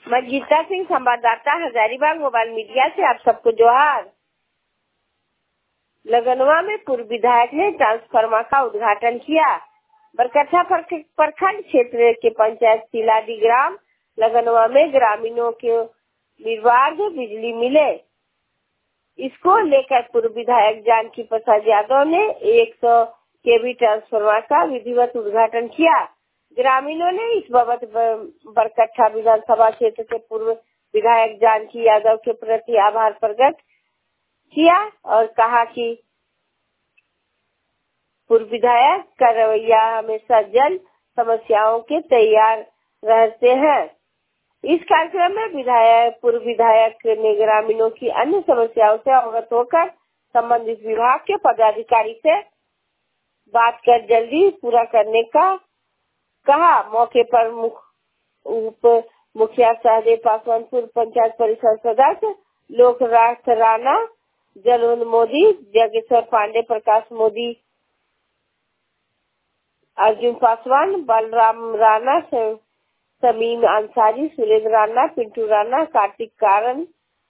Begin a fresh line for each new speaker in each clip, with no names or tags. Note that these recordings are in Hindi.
मैं गीता सिंह, संवाददाता हजारीबाग मोबाइल मीडिया से आप सबको जोहार। लगनवा में पूर्व विधायक ने ट्रांसफार्मर का उद्घाटन किया। बरकट्ठा प्रखंड क्षेत्र के पंचायत सिलाडी ग्राम लगनवा में ग्रामीणों के निर्बाध बिजली मिले। इसको लेकर पूर्व विधायक जानकी प्रसाद यादव ने 100 केवी ट्रांसफार्मर का विधिवत उद्घाटन किया। ग्रामीणों ने इस बाबत बरकट्ठा विधानसभा क्षेत्र के पूर्व विधायक जानकी यादव के प्रति आभार प्रकट किया और कहा कि पूर्व विधायक का रवैया हमेशा जन समस्याओं के तैयार रहते हैं। इस कार्यक्रम में पूर्व विधायक ने ग्रामीणों की अन्य समस्याओं से अवगत होकर संबंधित विभाग के पदाधिकारी से बात कर जल्दी पूरा करने का कहा। मौके पर उप मुखिया सहदेव पासवान, पूर्व पंचायत परिषद सदस्य लोकनाथ राणा, जलवंत मोदी, जगेश्वर पांडे, प्रकाश मोदी, अर्जुन पासवान, बलराम राणा, समीम अंसारी, सुरेंद्र राणा, पिंटू राणा, कार्तिक कारण,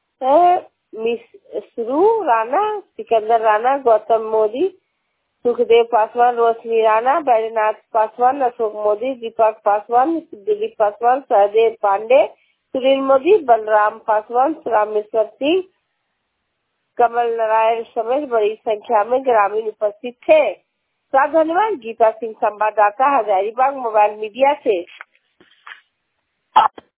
मिसरू राणा, सिकंदर राणा, गौतम मोदी, सुखदेव पासवान, रोशनी राणा, बैजनाथ पासवान, अशोक मोदी, दीपक पासवान, दिलीप पासवान, सहदेव पांडे, सुनील मोदी, बलराम पासवान, रामेश्वर सिंह, कमल नारायण समेत बड़ी संख्या में ग्रामीण उपस्थित थे। धन्यवाद। गीता सिंह, संवाददाता हजारीबाग मोबाइल मीडिया से।